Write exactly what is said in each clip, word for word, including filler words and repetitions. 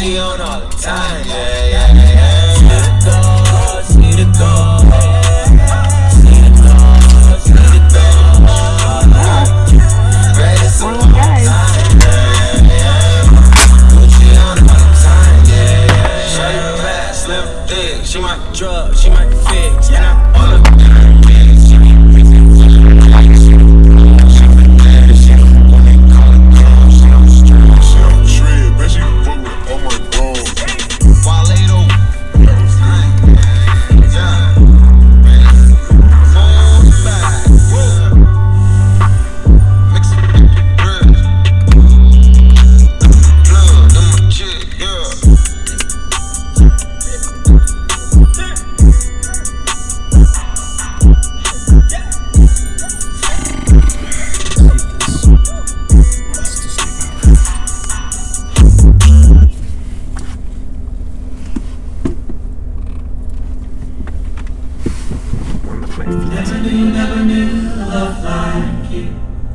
Gucci on all the time, yeah, yeah, yeah. See the gold, see the gold. See the gold, see the gold. Greatest of all time, yeah, yeah. Gucci on all the time, yeah, yeah. Shawty fat, slim, thick. She my drug, she my fix. And I'm all up in her mix. She be mixing with her lights. She be bad, she don't want it, call it girl. She don't strip, she don't trip, but she fuck with all my dogs. Waledo, yeah. Four, five, whoa. Mix it with the bread. Blood, them my chick, yeah. Never knew, never knew love like you.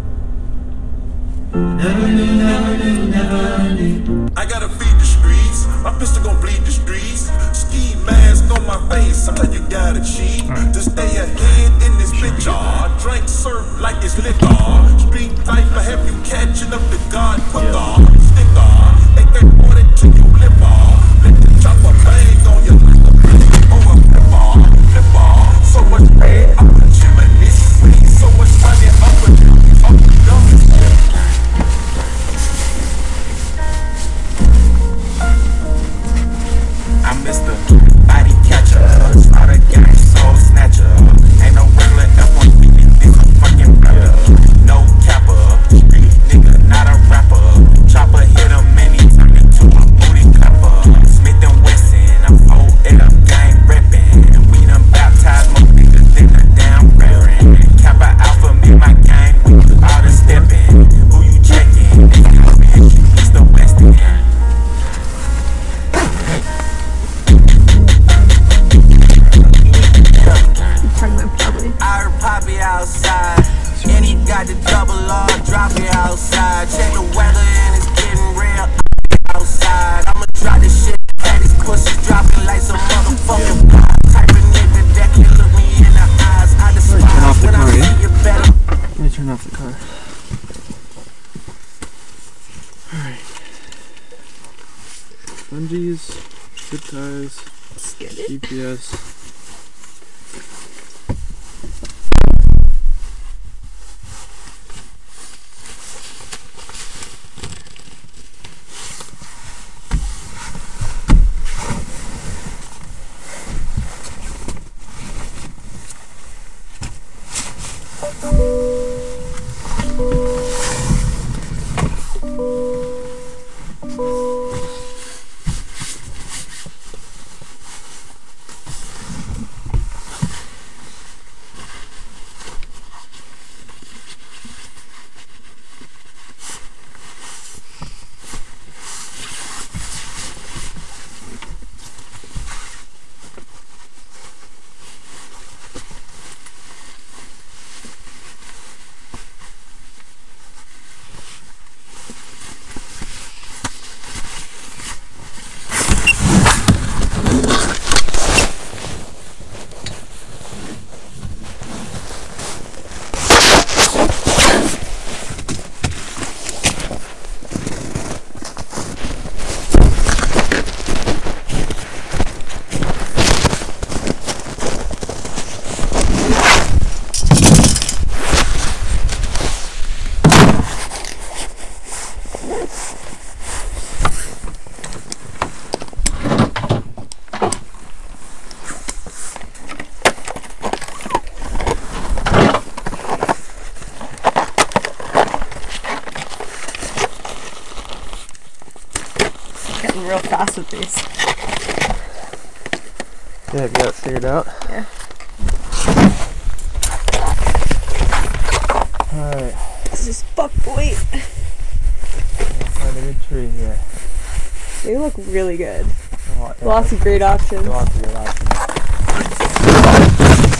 Never knew, never knew, never knew. I gotta feed the streets, my pistol gon' bleed the streets. Ski mask on my face, sometimes you gotta cheat to stay ahead in this bitch. Aw, drink serve like it's liquor. Street life, I have you catching up to God quicker. Stick on, they get more than to you lip off. Let the chopper bang on your lip. Oh, a flip off, flip off. So much pain, I'm a chimney. So much money, I'm a oh, no. I'm Mister Body Catcher, not a gang, soul snatcher. Ain't no regular F one fifty, this a fucking rapper. No capper, street nigga, not a rapper. Chopper hit him and he turned into a booty clapper. Smith and Wesson, I'm O L gang reppin'. And we done baptized more niggas than a damn reverend. Kappa Alpha, me my gang, we all the steppin'. Who you checkin'? Mister Weston. I heard Poppy outside, and he got the double R, drop it outside. Check the weather and it's getting real outside. I'ma drop this shit, and these pussies dropping like some motherfucking pie. Type of nigga that can look me in the eyes. I despise when I see you better. Let me turn off the car. Alright. Bungees, zip ties, G P S. Getting real fast with these. Yeah, you got it figured out. Yeah. Alright. This is fuck boy. Find a good tree here. They look really good. Oh, yeah. Lots of great options. Lots of good options.